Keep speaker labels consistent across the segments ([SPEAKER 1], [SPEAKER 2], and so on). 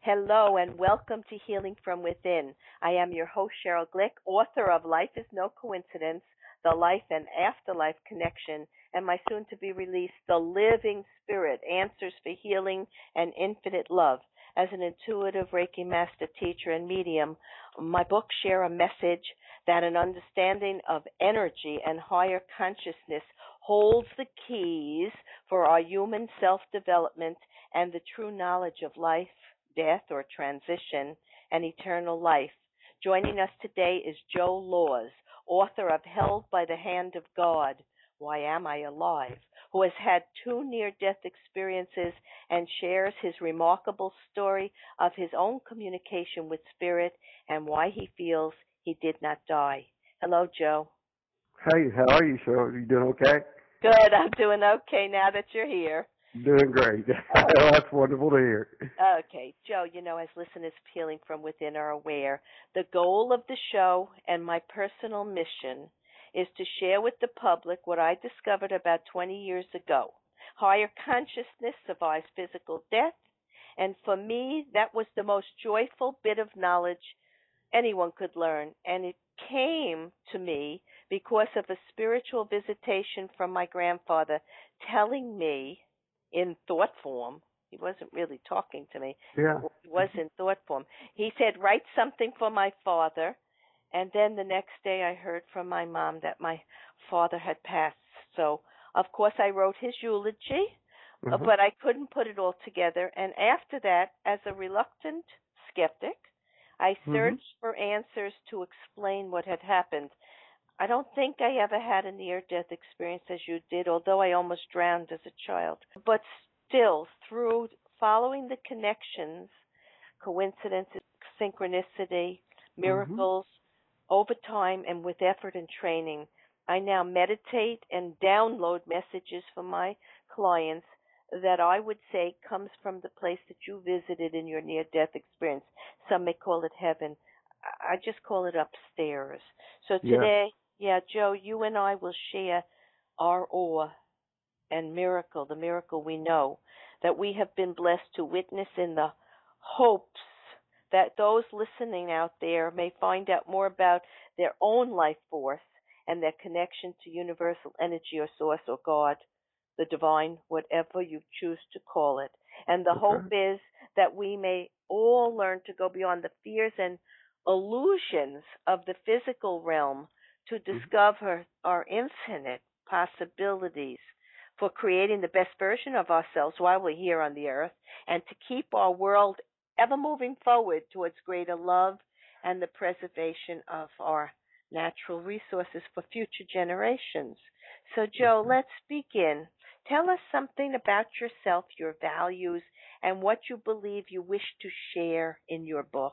[SPEAKER 1] Hello and welcome to Healing from Within. I am your host, Cheryl Glick, author of Life is No Coincidence, The Life and Afterlife Connection, and my soon to be released, The Living Spirit, Answers for Healing and Infinite Love. As an intuitive Reiki master teacher and medium, my books share a message that an understanding of energy and higher consciousness holds the keys for our human self-development and the true knowledge of life, death, or transition, and eternal life. Joining us today is Joe Laws, author of Held by the Hand of God, Why Am I Alive?, who has had two near-death experiences and shares his remarkable story of his own communication with spirit and why he feels he did not die. Hello, Joe.
[SPEAKER 2] Hey, how are you, Cheryl? You doing okay?
[SPEAKER 1] Good. I'm doing okay now that you're here.
[SPEAKER 2] Doing great. That's wonderful to hear.
[SPEAKER 1] Okay, Joe, as listeners Healing from Within are aware, the goal of the show and my personal mission is to share with the public what I discovered about 20 years ago. Higher consciousness survives physical death, and for me, that was the most joyful bit of knowledge anyone could learn, and it came to me because of a spiritual visitation from my grandfather telling me in thought form. He wasn't really talking to me.
[SPEAKER 2] Yeah.
[SPEAKER 1] He was in thought form. He said, write something for my father. And then the next day I heard from my mom that my father had passed. So, of course, I wrote his eulogy, but I couldn't put it all together. And after that, as a reluctant skeptic, I searched for answers to explain what had happened. I don't think I ever had a near-death experience as you did, although I almost drowned as a child. But still, through following the connections, coincidences, synchronicity, miracles, over time and with effort and training, I now meditate and download messages from my clients that I would say comes from the place that you visited in your near-death experience. Some may call it heaven. I just call it upstairs. So today, Joe, you and I will share our awe and miracle, the miracle we know, that we have been blessed to witness in the hopes that those listening out there may find out more about their own life force and their connection to universal energy or source or God, the divine, whatever you choose to call it. And the hope is that we may all learn to go beyond the fears and illusions of the physical realm to discover our infinite possibilities for creating the best version of ourselves while we're here on the earth, and to keep our world ever moving forward towards greater love and the preservation of our natural resources for future generations. So, Joe, let's begin. Tell us something about yourself, your values, and what you believe you wish to share in your book.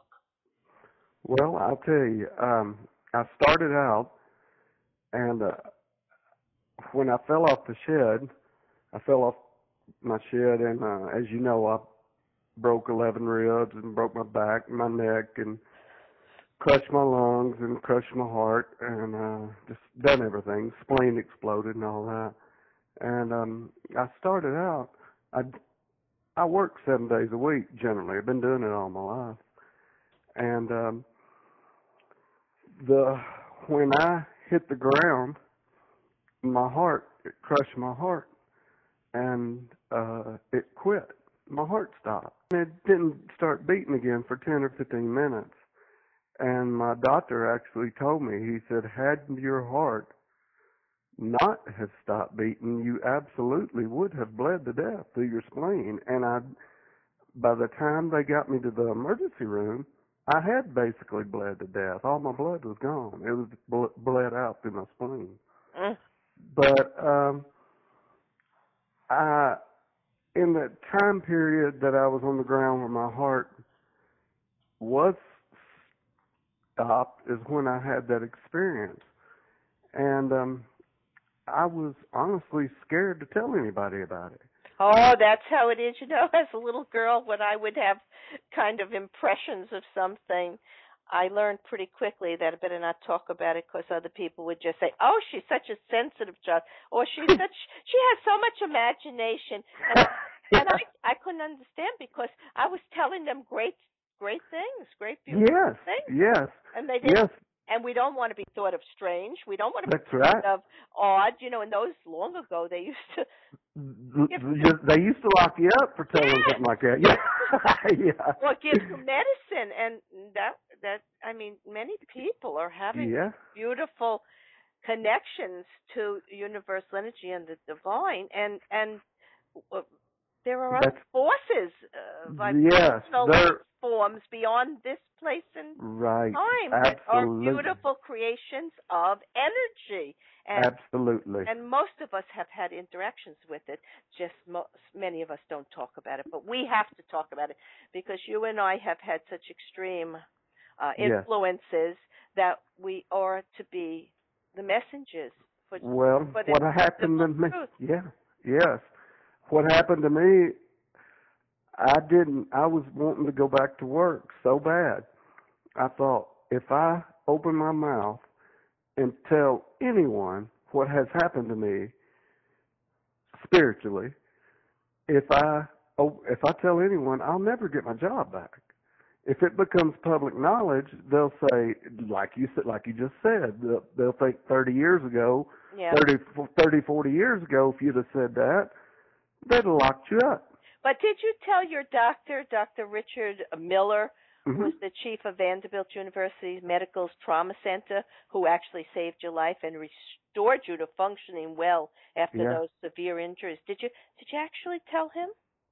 [SPEAKER 2] Well, I'll tell you, I started out, and when I fell off the shed, I fell off my shed, and as you know, I broke 11 ribs and broke my back and my neck and crushed my lungs and crushed my heart and just done everything. Spleen exploded and all that. And I started out, I work 7 days a week generally. I've been doing it all my life. And when I hit the ground, it crushed my heart, and it quit. My heart stopped. It didn't start beating again for 10 or 15 minutes. And my doctor actually told me, he said, had your heart not have stopped beating, you absolutely would have bled to death through your spleen. And by the time they got me to the emergency room, I had basically bled to death. All my blood was gone. It was bled out through my spleen. But in the time period that I was on the ground where my heart was stopped is when I had that experience. And I was honestly scared to tell anybody about it.
[SPEAKER 1] Oh, that's how it is. As a little girl, when I would have kind of impressions of something, I learned pretty quickly that I better not talk about it because other people would just say, oh, she's such a sensitive child, or she has so much imagination. And I couldn't understand because I was telling them great things, great beautiful
[SPEAKER 2] Yes,
[SPEAKER 1] things,
[SPEAKER 2] yes,
[SPEAKER 1] and they didn't.
[SPEAKER 2] yes.
[SPEAKER 1] And we don't want to be thought of strange. We don't want to be
[SPEAKER 2] That's right.
[SPEAKER 1] thought of odd. You know, and those long ago they used to give
[SPEAKER 2] They used to lock you up for telling
[SPEAKER 1] yes,
[SPEAKER 2] something like that. Yeah, yeah,
[SPEAKER 1] or give you medicine, and that I mean, many people are having
[SPEAKER 2] yeah.
[SPEAKER 1] beautiful connections to universal energy and the divine, and uh, there are other
[SPEAKER 2] That's
[SPEAKER 1] forces,
[SPEAKER 2] yes.
[SPEAKER 1] vibrational life
[SPEAKER 2] They're
[SPEAKER 1] forms beyond this place and
[SPEAKER 2] right.
[SPEAKER 1] time that are
[SPEAKER 2] Absolutely,
[SPEAKER 1] beautiful creations of energy,
[SPEAKER 2] absolutely.
[SPEAKER 1] and most of us have had interactions with it. Just many of us don't talk about it, but we have to talk about it because you and I have had such extreme
[SPEAKER 2] Yes.
[SPEAKER 1] influences that we are to be the messengers
[SPEAKER 2] Well,
[SPEAKER 1] for this
[SPEAKER 2] what happened to
[SPEAKER 1] wonderful
[SPEAKER 2] me?
[SPEAKER 1] truth.
[SPEAKER 2] Yeah, yes. What happened to me? I didn't. I was wanting to go back to work so bad. I thought if I open my mouth and tell anyone what has happened to me spiritually, if I tell anyone, I'll never get my job back. If it becomes public knowledge, they'll say, like you just said, they'll think 30 years ago,
[SPEAKER 1] Yeah.
[SPEAKER 2] 40 years ago, if you'd have said that, they'd have locked you up.
[SPEAKER 1] But did you tell your doctor, Dr. Richard Miller, who
[SPEAKER 2] Mm-hmm.
[SPEAKER 1] was the chief of Vanderbilt University's Medical Trauma Center, who actually saved your life and restored you to functioning well after
[SPEAKER 2] Yeah.
[SPEAKER 1] those severe injuries? Did you actually tell him?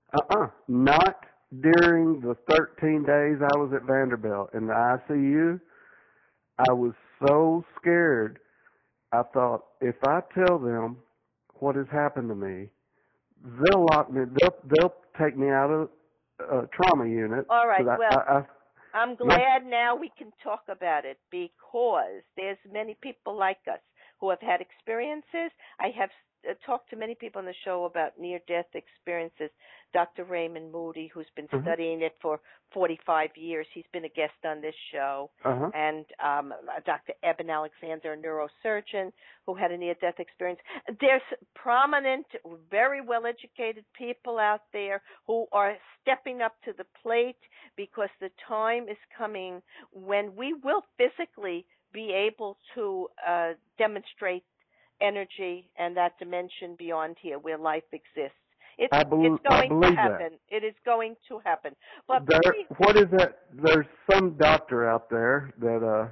[SPEAKER 2] Not during the 13 days I was at Vanderbilt in the ICU. I was so scared. I thought, if I tell them what has happened to me, they'll lock me. They'll take me out of trauma unit.
[SPEAKER 1] All right.
[SPEAKER 2] Well,
[SPEAKER 1] I'm glad now we can talk about it because there's many people like us who have had experiences. I have talked to many people on the show about near-death experiences. Dr. Raymond Moody, who's been studying it for 45 years, he's been a guest on this show. And Dr. Eben Alexander, a neurosurgeon who had a near-death experience. There's prominent, very well-educated people out there who are stepping up to the plate because the time is coming when we will physically be able to demonstrate energy and that dimension beyond here where life exists. It's going to happen.
[SPEAKER 2] That.
[SPEAKER 1] It is going to happen. But
[SPEAKER 2] what is that? There's some doctor out there that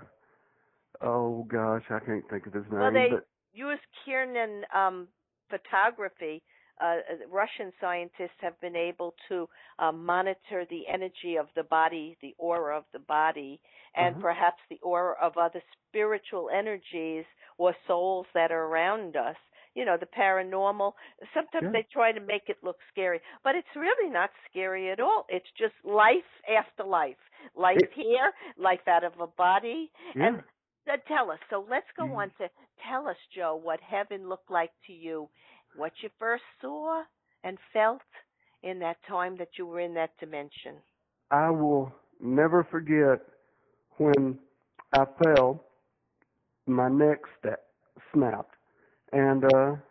[SPEAKER 2] oh gosh, I can't think of his name.
[SPEAKER 1] Well, they use Kiernan photography. Russian scientists have been able to monitor the energy of the body, the aura of the body, and perhaps the aura of other spiritual energies or souls that are around us. You know, the paranormal. Sometimes they try to make it look scary, but it's really not scary at all. It's just life after life. Life here, life out of a body. And tell us. So let's go on to tell us, Joe, what heaven looked like to you, what you first saw and felt in that time that you were in that dimension.
[SPEAKER 2] I will never forget when I fell, my neck snapped, and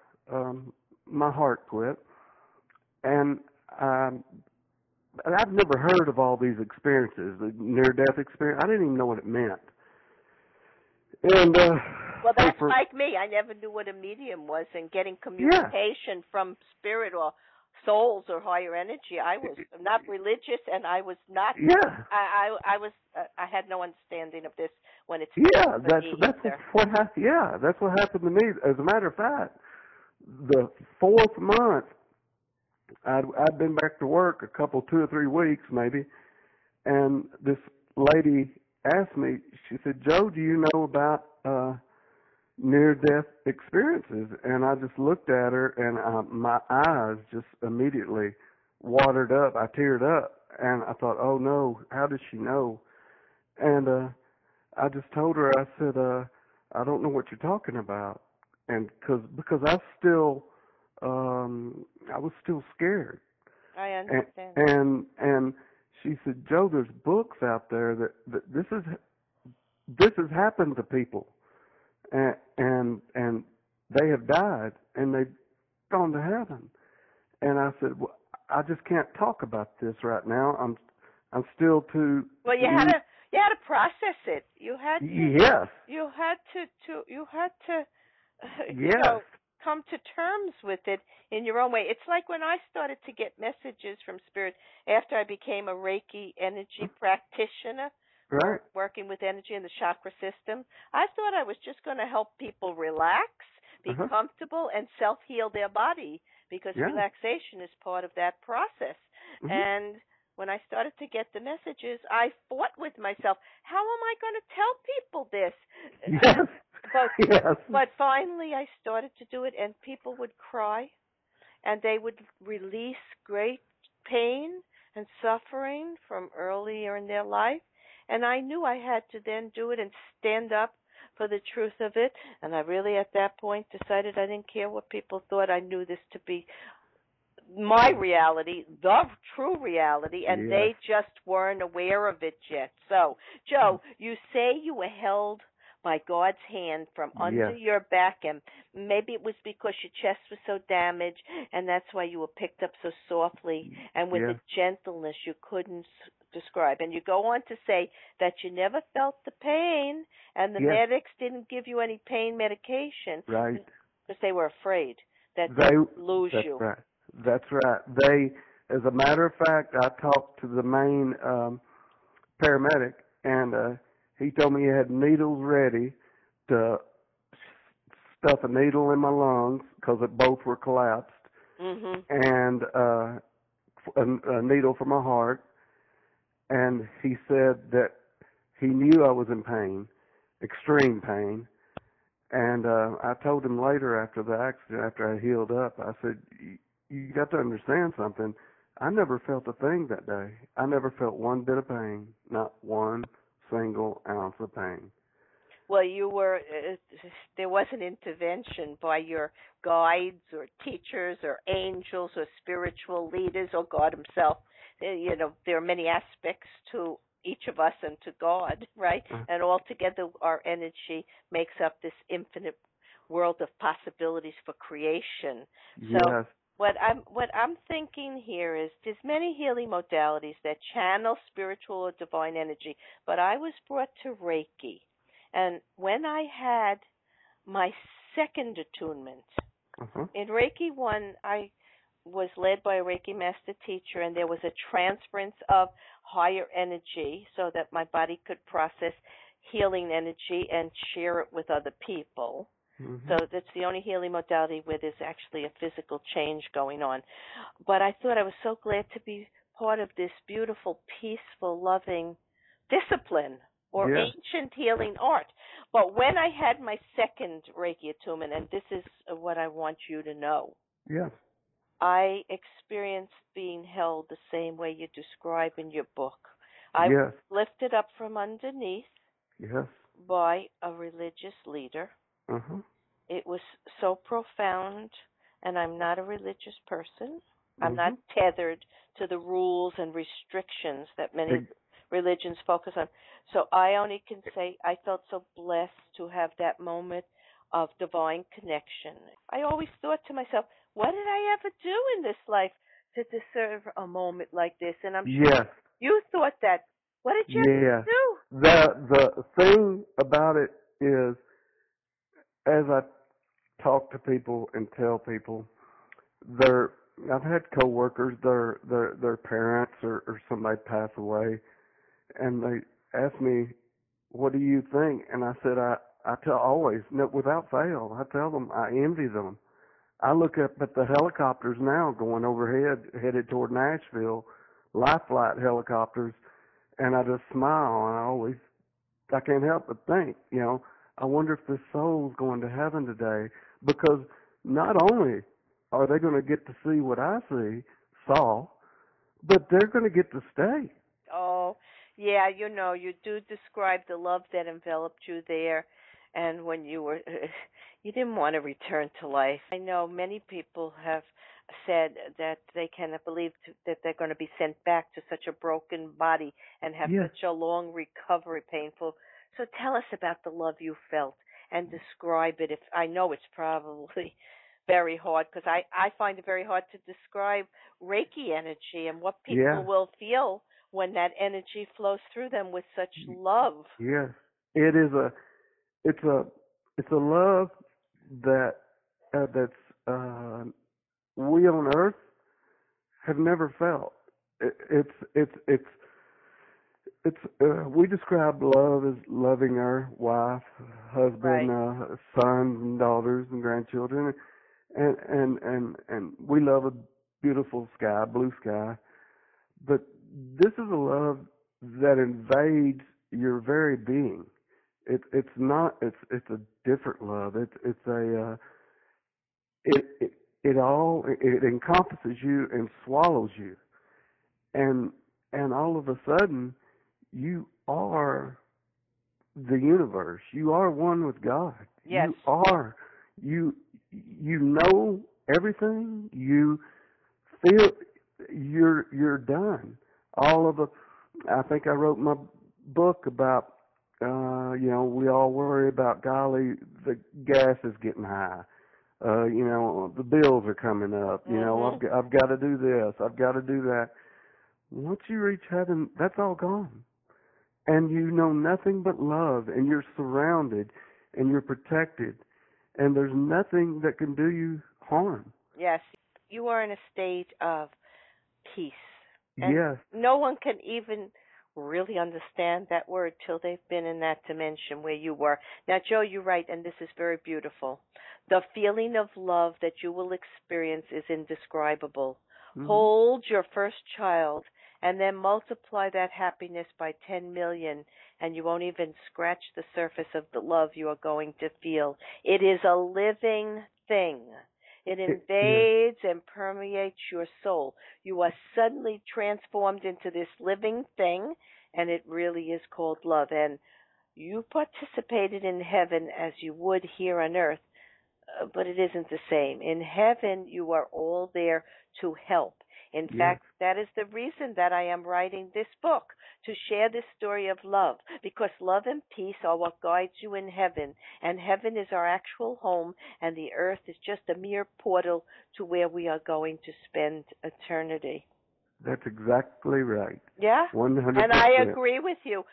[SPEAKER 2] my heart quit. And I've never heard of all these experiences, the near-death experience. I didn't even know what it meant. And
[SPEAKER 1] well, that's like me. I never knew what a medium was, and getting communication from spirit or souls or higher energy. I was not religious, and I was not.
[SPEAKER 2] Yeah.
[SPEAKER 1] I was. I had no understanding of this when it's.
[SPEAKER 2] That's what happened. Yeah, that's what happened to me. As a matter of fact, the 4th month, I'd been back to work a couple, 2 or 3 weeks maybe, and this lady asked me. She said, "Joe, do you know about near-death experiences?" And I just looked at her, and my eyes just immediately watered up. I teared up, and I thought, "Oh no, how does she know?" And I just told her, I said, "I don't know what you're talking about," and because I was still scared.
[SPEAKER 1] I understand.
[SPEAKER 2] And she said, "Joe, there's books out there that this has happened to people, and they have died and they've gone to heaven." And I said, "Well, I just can't talk about this right now. I'm still too.
[SPEAKER 1] Well, you had to process it. You had to.
[SPEAKER 2] Yes.
[SPEAKER 1] You had to
[SPEAKER 2] Yes.
[SPEAKER 1] come to terms with it in your own way. It's like when I started to get messages from Spirit after I became a Reiki energy practitioner,
[SPEAKER 2] Right.
[SPEAKER 1] working with energy in the chakra system. I thought I was just going to help people relax, be comfortable, and self-heal their body, because relaxation is part of that process.
[SPEAKER 2] Mm-hmm.
[SPEAKER 1] And when I started to get the messages, I fought with myself. How am I going to tell people this?
[SPEAKER 2] Yes.
[SPEAKER 1] But finally I started to do it, and people would cry, and they would release great pain and suffering from earlier in their life. And I knew I had to then do it and stand up for the truth of it. And I really, at that point, decided I didn't care what people thought. I knew this to be my reality, the true reality, and they just weren't aware of it yet. So, Joe, you say you were held by God's hand from under your back, and maybe it was because your chest was so damaged, and that's why you were picked up so softly and with a gentleness you couldn't describe. And you go on to say that you never felt the pain, and the medics didn't give you any pain medication,
[SPEAKER 2] right?
[SPEAKER 1] Because they were afraid that they'd lose you.
[SPEAKER 2] Right. That's right. They, as a matter of fact, I talked to the main paramedic, and he told me he had needles ready to stuff a needle in my lungs because both were collapsed, and a needle for my heart. And he said that he knew I was in pain, extreme pain. And I told him later after the accident, after I healed up, I said, you got to understand something. I never felt a thing that day. I never felt one bit of pain, not one single ounce of pain.
[SPEAKER 1] Well, you were, there was an intervention by your guides or teachers or angels or spiritual leaders or God himself. You know, there are many aspects to each of us and to God, right? And all together our energy makes up this infinite world of possibilities for creation. So what I'm thinking here is there's many healing modalities that channel spiritual or divine energy, but I was brought to Reiki. And when I had my second attunement, in Reiki 1, I was led by a Reiki master teacher, and there was a transference of higher energy so that my body could process healing energy and share it with other people. So that's the only healing modality where there's actually a physical change going on. But I thought I was so glad to be part of this beautiful, peaceful, loving discipline or ancient healing art. But when I had my second Reiki attunement, and this is what I want you to know, I experienced being held the same way you describe in your book. I was lifted up from underneath by a religious leader. It was so profound, and I'm not a religious person. I'm not tethered to the rules and restrictions that many religions focus on. So I only can say I felt so blessed to have that moment of divine connection. I always thought to myself, what did I ever do in this life to deserve a moment like this? And I'm sure you thought that. What did you do?
[SPEAKER 2] The thing about it is, as I talk to people and tell people, I've had coworkers, their parents or somebody pass away, and they ask me, what do you think? And I said, I tell always, no, without fail, I tell them I envy them. I look up at the helicopters now going overhead, headed toward Nashville, life flight helicopters, and I just smile, and I can't help but think, I wonder if this soul's going to heaven today, because not only are they going to get to see what I saw, but they're going to get to stay.
[SPEAKER 1] Oh, yeah, you do describe the love that enveloped you there, and when you didn't want to return to life. I know many people have said that they cannot believe that they're going to be sent back to such a broken body and have such a long recovery, painful. So tell us about the love you felt and describe it. If I know it's probably very hard because I find it very hard to describe Reiki energy and what people
[SPEAKER 2] Yeah.
[SPEAKER 1] will feel when that energy flows through them with such love.
[SPEAKER 2] Yes. It is it's a it's a love that that's uh we on earth have never felt. It's we describe love as loving our wife, husband,
[SPEAKER 1] Right.
[SPEAKER 2] sons and daughters and grandchildren, and we love a beautiful sky, blue sky. But this is a love that invades your very being. It's not it's a different love. It's a it it it encompasses you and swallows you, and all of a sudden you are the universe. You are one with God.
[SPEAKER 1] Yes.
[SPEAKER 2] You you know everything. You feel you're done. All of the I think I wrote my book about we all worry about golly the gas is getting high. The bills are coming up.
[SPEAKER 1] Mhm.
[SPEAKER 2] I've got to do this. I've got to do that. Once you reach heaven, that's all gone. And you know nothing but love, and you're surrounded, and you're protected, and there's nothing that can do you harm.
[SPEAKER 1] Yes. You are in a state of peace. And
[SPEAKER 2] Yes.
[SPEAKER 1] no one can even really understand that word till they've been in that dimension where you were. Now, Joe, you're right, and this is very beautiful. The feeling of love that you will experience is indescribable.
[SPEAKER 2] Hmm.
[SPEAKER 1] Hold your first child and then multiply that happiness by 10 million, and you won't even scratch the surface of the love you are going to feel. It is a living thing. It
[SPEAKER 2] Yeah.
[SPEAKER 1] invades and permeates your soul. You are suddenly transformed into this living thing, and it really is called love. And you participated in heaven as you would here on earth, but it isn't the same. In heaven, you are all there to help. In
[SPEAKER 2] Yes.
[SPEAKER 1] fact, that is the reason that I am writing this book, to share this story of love, because love and peace are what guides you in heaven, and heaven is our actual home, and the earth is just a mere portal to where we are going to spend eternity.
[SPEAKER 2] That's exactly right.
[SPEAKER 1] Yeah? And I
[SPEAKER 2] 100%.
[SPEAKER 1] agree with you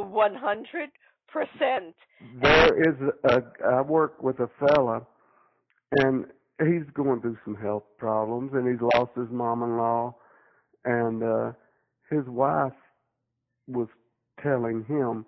[SPEAKER 1] 100%. And
[SPEAKER 2] There is I work with a fella, and he's going through some health problems, and he's lost his mom-in-law, and his wife was telling him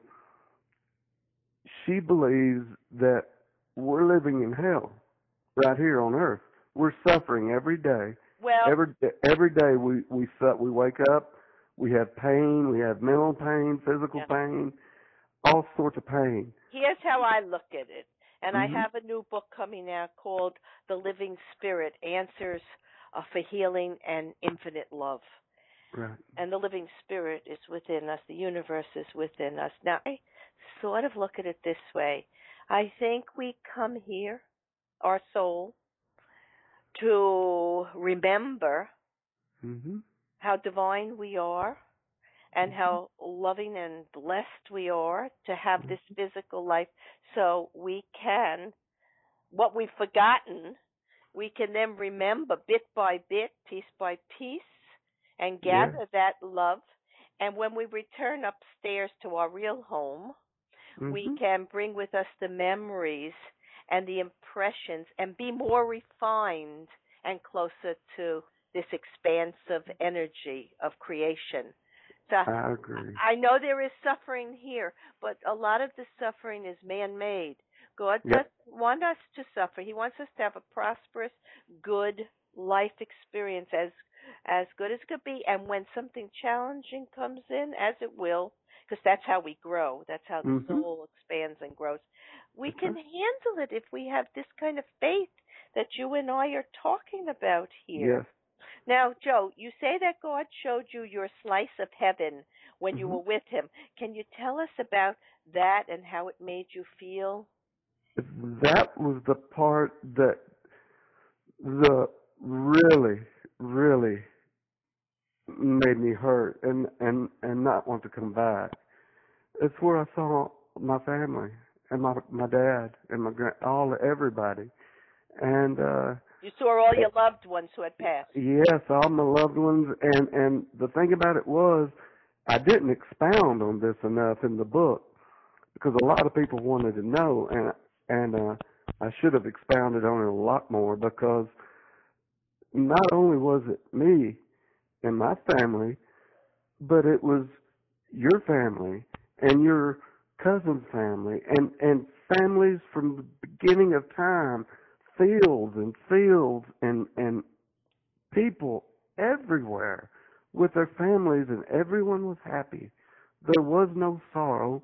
[SPEAKER 2] she believes that we're living in hell right here on earth. We're suffering every day.
[SPEAKER 1] well,
[SPEAKER 2] Every day we wake up, we have pain, we have mental pain, physical
[SPEAKER 1] yeah.
[SPEAKER 2] pain, all sorts of pain.
[SPEAKER 1] Here's how I look at it. And I
[SPEAKER 2] Mhm.
[SPEAKER 1] have a new book coming out called The Living Spirit, Answers for Healing and Infinite Love.
[SPEAKER 2] Right.
[SPEAKER 1] And the living spirit is within us. The universe is within us. Now, I sort of look at it this way. I think we come here, our soul, to remember
[SPEAKER 2] Mhm.
[SPEAKER 1] how divine we are and
[SPEAKER 2] Mhm.
[SPEAKER 1] how loving and blessed we are to have this physical life, so we can, what we've forgotten, we can then remember bit by bit, piece by piece, and
[SPEAKER 2] Yeah.
[SPEAKER 1] gather that love. And when we return upstairs to our real home, we
[SPEAKER 2] Mhm.
[SPEAKER 1] can bring with us the memories and the impressions and be more refined and closer to this expansive energy of creation. So
[SPEAKER 2] I agree.
[SPEAKER 1] I know there is suffering here, but a lot of the suffering is man made. God
[SPEAKER 2] Yep.
[SPEAKER 1] doesn't want us to suffer. He wants us to have a prosperous, good life experience, as good as could be. And when something challenging comes in, as it will, because that's how we grow, that's how the
[SPEAKER 2] Mhm.
[SPEAKER 1] soul expands and grows, we
[SPEAKER 2] That's
[SPEAKER 1] can
[SPEAKER 2] right.
[SPEAKER 1] handle it if we have this kind of faith that you and I are talking about here.
[SPEAKER 2] Yes.
[SPEAKER 1] Now, Joe, you say that God showed you your slice of heaven when you
[SPEAKER 2] Mhm.
[SPEAKER 1] were with him. Can you tell us about that and how it made you feel?
[SPEAKER 2] That was the part that the really, really made me hurt and not want to come back. It's where I saw my family and my dad and my everybody, and
[SPEAKER 1] You saw all your loved ones who had passed.
[SPEAKER 2] Yes, all my loved ones, and the thing about it was, I didn't expound on this enough in the book because a lot of people wanted to know, and I should have expounded on it a lot more because not only was it me and my family, but it was your family and your cousin's family and families from the beginning of time, fields and people everywhere with their families, and everyone was happy. There was no sorrow,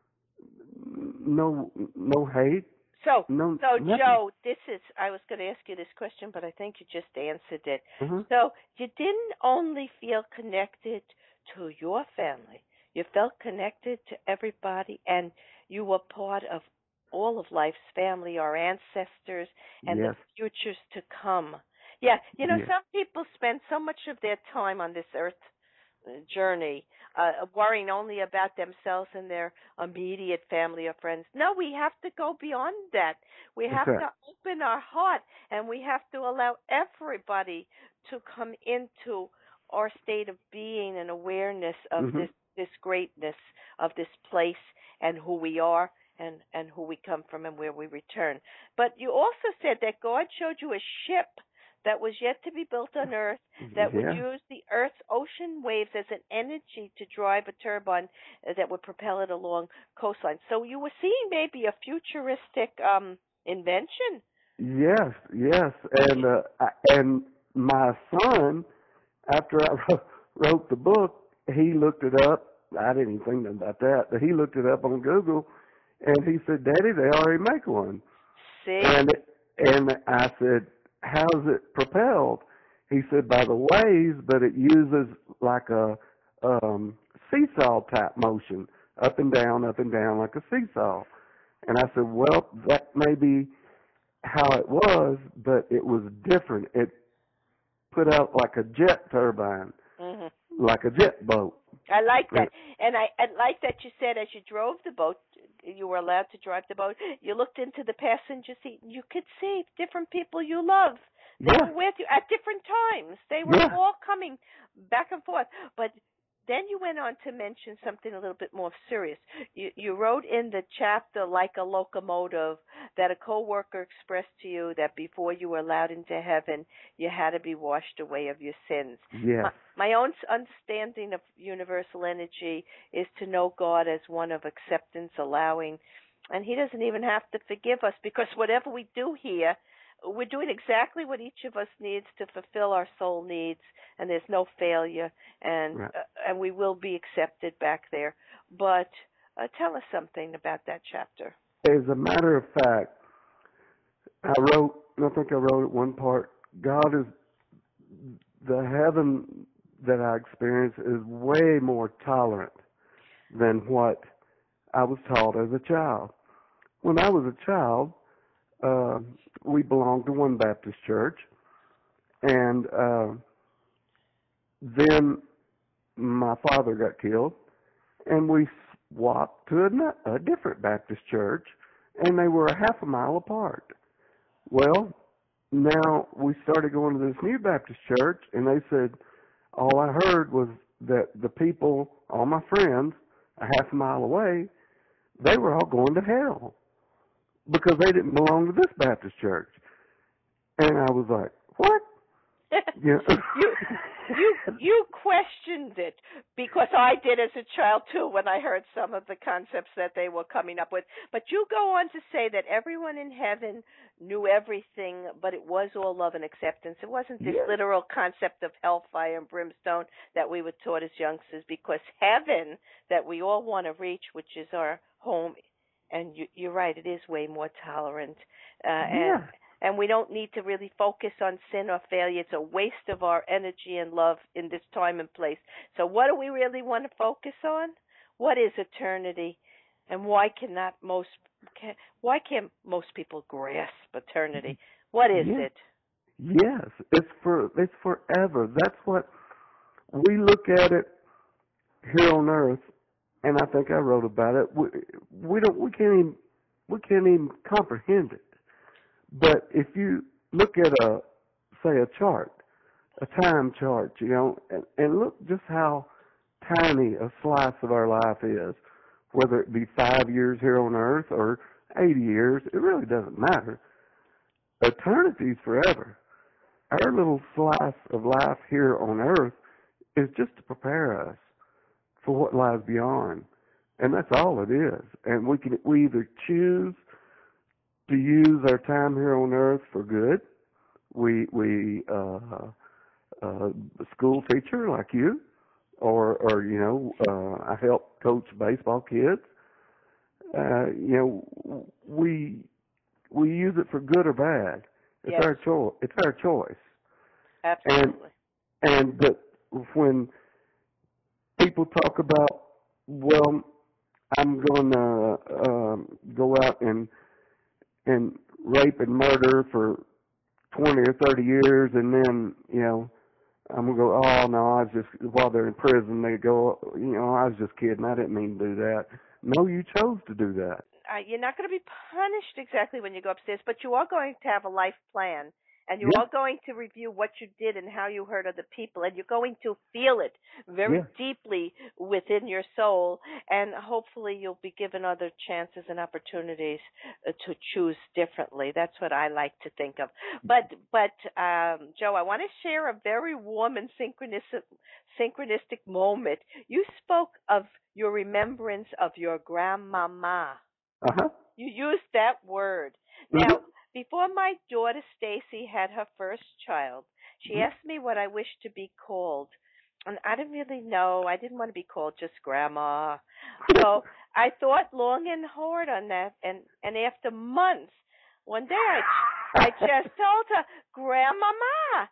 [SPEAKER 2] no hate.
[SPEAKER 1] So
[SPEAKER 2] nothing.
[SPEAKER 1] Joe, I was going to ask you this question, but I think you just answered it.
[SPEAKER 2] Mm-hmm.
[SPEAKER 1] So you didn't only feel connected to your family, you felt connected to everybody, and you were part of all of life's family, our ancestors, and
[SPEAKER 2] Yes.
[SPEAKER 1] the futures to come. Yeah,
[SPEAKER 2] Yes.
[SPEAKER 1] some people spend so much of their time on this earth journey worrying only about themselves and their immediate family or friends. No, we have to go beyond that. We have to open our heart, and we have to allow everybody to come into our state of being and awareness of
[SPEAKER 2] Mm-hmm.
[SPEAKER 1] this greatness of this place and who we are and who we come from and where we return. But you also said that God showed you a ship that was yet to be built on Earth that would use the Earth's ocean waves as an energy to drive a turbine that would propel it along coastlines. So you were seeing maybe a futuristic invention.
[SPEAKER 2] Yes, and my son, after I wrote the book, he looked it up. I didn't even think about that, but he looked it up on Google, and he said, "Daddy, they already make one."
[SPEAKER 1] See?
[SPEAKER 2] And I said, "How's it propelled?" He said, "By the waves, but it uses like a seesaw type motion, up and down, like a seesaw." And I said, "Well, that may be how it was, but it was different. It put out like a jet turbine, like a jet boat."
[SPEAKER 1] I like that. And I like that you said as you drove the boat, you were allowed to drive the boat, you looked into the passenger seat and you could see different people you love. They were with you at different times. They were all coming back and forth. But then you went on to mention something a little bit more serious. You wrote in the chapter, Like a Locomotive, that a coworker expressed to you that before you were allowed into heaven, you had to be washed away of your sins.
[SPEAKER 2] Yes.
[SPEAKER 1] My own understanding of universal energy is to know God as one of acceptance, allowing, and He doesn't even have to forgive us, because whatever we do here, we're doing exactly what each of us needs to fulfill our soul needs, and there's no failure, and we will be accepted back there. But tell us something about that chapter.
[SPEAKER 2] As a matter of fact, I think I wrote at one part, God is, the heaven that I experience is way more tolerant than what I was taught as a child. When I was a child, we belonged to one Baptist church, and then my father got killed, and we swapped to a different Baptist church, and they were a half a mile apart. Well, now we started going to this new Baptist church, and they said, all I heard was that the people, all my friends, a half a mile away, they were all going to hell because they didn't belong to this Baptist church. And I was like, what?
[SPEAKER 1] You questioned it, because I did as a child too when I heard some of the concepts that they were coming up with. But you go on to say that everyone in heaven knew everything, but it was all love and acceptance. It wasn't this literal concept of hellfire and brimstone that we were taught as youngsters, because heaven that we all want to reach, which is our home, and you're right, it is way more tolerant. And we don't need to really focus on sin or failure. It's a waste of our energy and love in this time and place. So what do we really want to focus on? What is eternity? And why can't most people grasp eternity? What is it?
[SPEAKER 2] Yes, it's forever. That's what we look at it here on earth, and I think I wrote about it. We can't even comprehend it. But if you look at say a chart, a time chart, and look just how tiny a slice of our life is, whether it be 5 years here on earth or 80 years, it really doesn't matter. Eternity's forever. Our little slice of life here on earth is just to prepare us for what lies beyond. And that's all it is. And we either choose to use our time here on earth for good. We a school teacher like you, or I help coach baseball kids. We use it for good or bad. It's
[SPEAKER 1] Yes.
[SPEAKER 2] our choice. It's our choice.
[SPEAKER 1] Absolutely.
[SPEAKER 2] But when people talk about, well, I'm going to go out and rape and murder for 20 or 30 years, and then I'm gonna go, oh no, I was just, while they're in prison, they go, I was just kidding. I didn't mean to do that. No, you chose to do that.
[SPEAKER 1] You're not going to be punished exactly when you go upstairs, but you are going to have a life plan, and you
[SPEAKER 2] Yeah.
[SPEAKER 1] are going to review what you did and how you hurt other people, and you're going to feel it very
[SPEAKER 2] Yeah.
[SPEAKER 1] deeply within your soul, and hopefully you'll be given other chances and opportunities to choose differently. That's what I like to think of. But Joe, I want to share a very warm and synchronistic moment. You spoke of your remembrance of your grandmama.
[SPEAKER 2] Uh-huh.
[SPEAKER 1] You used that word.
[SPEAKER 2] Mm-hmm.
[SPEAKER 1] Now, before my daughter Stacy had her first child, she asked me what I wished to be called. And I didn't really know. I didn't want to be called just Grandma. So I thought long and hard on that. And after months, one day I just told her, Grandmama.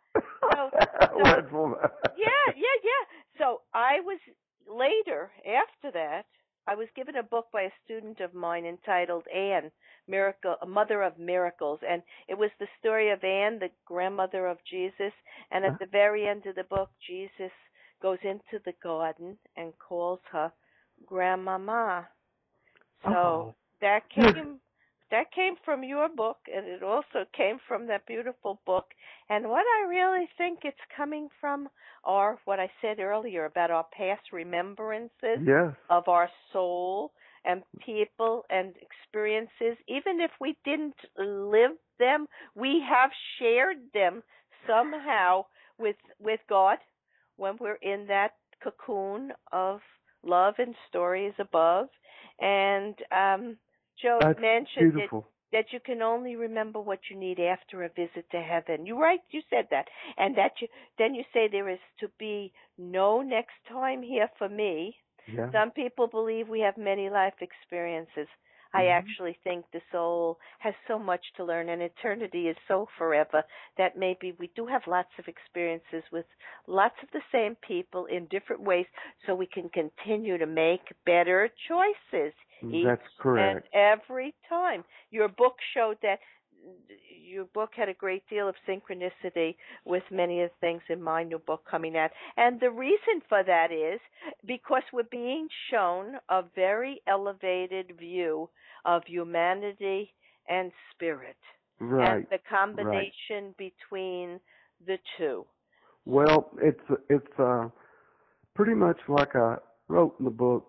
[SPEAKER 1] Yeah. So I was later, after that, I was given a book by a student of mine entitled Anne, A Mother of Miracles, and it was the story of Anne, the grandmother of Jesus, and at the very end of the book, Jesus goes into the garden and calls her Grandmama. So that came from your book, and it also came from that beautiful book. And what I really think it's coming from are what I said earlier about our past remembrances
[SPEAKER 2] Yes.
[SPEAKER 1] of our soul and people and experiences. Even if we didn't live them, we have shared them somehow with God when we're in that cocoon of love and stories above. And Joe
[SPEAKER 2] That's
[SPEAKER 1] mentioned
[SPEAKER 2] beautiful.
[SPEAKER 1] that you can only remember what you need after a visit to heaven. You said that. And then you say there is to be no next time here for me.
[SPEAKER 2] Yeah.
[SPEAKER 1] Some people believe we have many life experiences. I actually think the soul has so much to learn, and eternity is so forever that maybe we do have lots of experiences with lots of the same people in different ways, so we can continue to make better choices
[SPEAKER 2] That's correct.
[SPEAKER 1] and every time. Your book showed that. Your book had a great deal of synchronicity with many of the things in my new book coming out. And the reason for that is because we're being shown a very elevated view of humanity and spirit.
[SPEAKER 2] Right.
[SPEAKER 1] And the combination between the two.
[SPEAKER 2] Well, it's pretty much like I wrote in the book,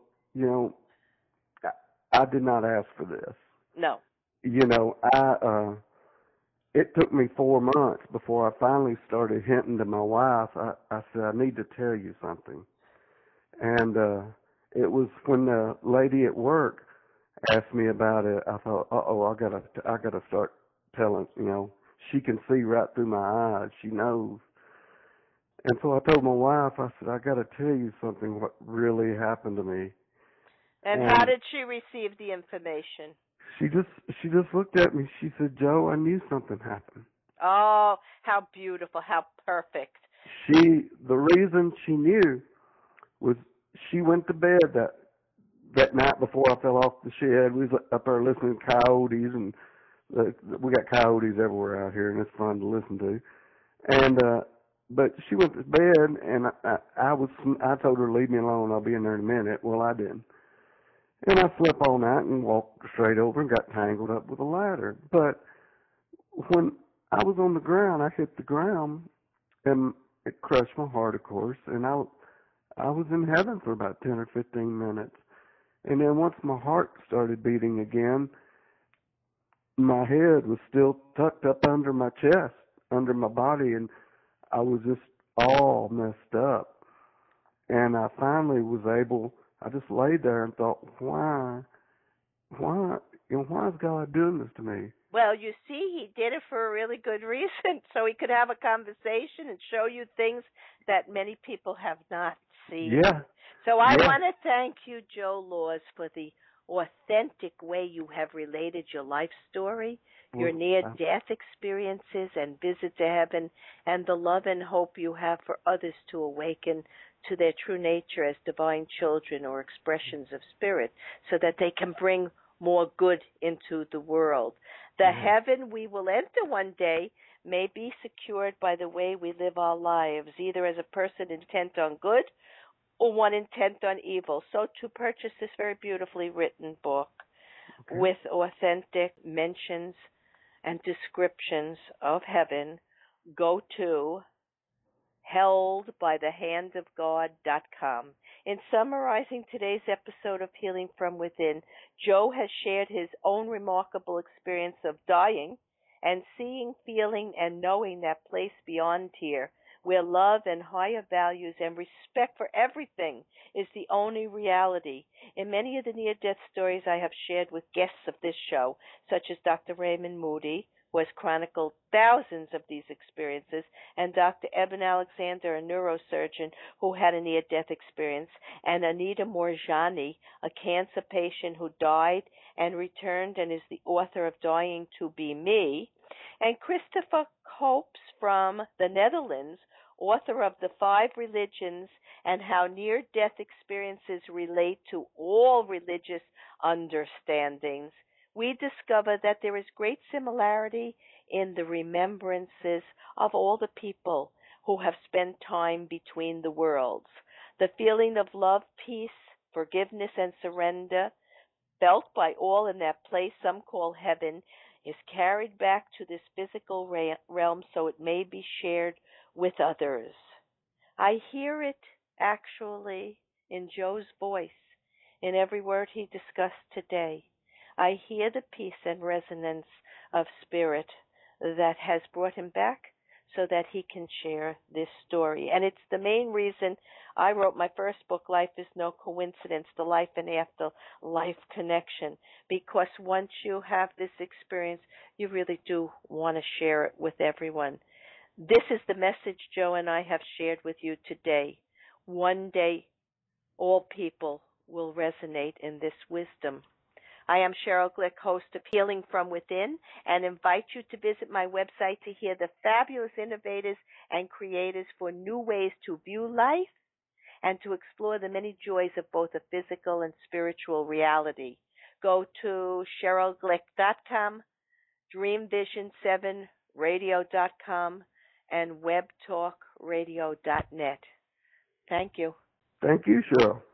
[SPEAKER 2] I did not ask for this.
[SPEAKER 1] No.
[SPEAKER 2] It took me 4 months before I finally started hinting to my wife. I said, I need to tell you something. And it was when the lady at work asked me about it, I thought, I gotta start telling, she can see right through my eyes. She knows. And so I told my wife, I said, I gotta tell you something, what really happened to me.
[SPEAKER 1] And how did she receive the information?
[SPEAKER 2] She just looked at me. She said, Joe, I knew something happened.
[SPEAKER 1] Oh, how beautiful, how perfect.
[SPEAKER 2] The reason she knew was she went to bed that night before I fell off the shed. We was up there listening to coyotes, and we got coyotes everywhere out here, and it's fun to listen to. And but she went to bed, and I told her, leave me alone. I'll be in there in a minute. Well, I didn't. And I slept all night and walked straight over and got tangled up with a ladder. But when I was on the ground. I hit the ground, and it crushed my heart, of course. And I was in heaven for about 10 or 15 minutes. And then once my heart started beating again, my head was still tucked up under my chest, under my body, and I was just all messed up. And I finally was able, I just laid there and thought, why, why is God doing this to me?
[SPEAKER 1] Well, you see, he did it for a really good reason, so he could have a conversation and show you things that many people have not seen.
[SPEAKER 2] Yeah.
[SPEAKER 1] So I want to thank you, Joe Laws, for the authentic way you have related your life story, your near-death experiences and visit to heaven, and the love and hope you have for others to awaken to their true nature as divine children or expressions of spirit so that they can bring more good into the world. The heaven we will enter one day may be secured by the way we live our lives, either as a person intent on good or one intent on evil. So to purchase this very beautifully written book with authentic mentions and descriptions of heaven, go to heldbythehandofgod.com. In summarizing today's episode of Healing from Within, Joe has shared his own remarkable experience of dying and seeing, feeling, and knowing that place beyond here, where love and higher values and respect for everything is the only reality. In many of the near-death stories I have shared with guests of this show, such as Dr. Raymond Moody, who has chronicled thousands of these experiences, and Dr. Eben Alexander, a neurosurgeon who had a near-death experience, and Anita Moorjani, a cancer patient who died and returned and is the author of Dying to Be Me, and Christopher Copes from the Netherlands, author of The 5 Religions and How Near-Death Experiences Relate to All Religious Understandings. We discover that there is great similarity in the remembrances of all the people who have spent time between the worlds. The feeling of love, peace, forgiveness, and surrender felt by all in that place some call heaven is carried back to this physical realm so it may be shared with others. I hear it actually in Joe's voice in every word he discussed today. I hear the peace and resonance of spirit that has brought him back so that he can share this story. And it's the main reason I wrote my first book, Life is No Coincidence, The Life and After Life Connection, because once you have this experience, you really do want to share it with everyone. This is the message Joe and I have shared with you today. One day, all people will resonate in this wisdom. I am Cheryl Glick, host of Healing from Within, and invite you to visit my website to hear the fabulous innovators and creators for new ways to view life and to explore the many joys of both a physical and spiritual reality. Go to CherylGlick.com, DreamVision7Radio.com, and WebTalkRadio.net. Thank you.
[SPEAKER 2] Thank you, Cheryl.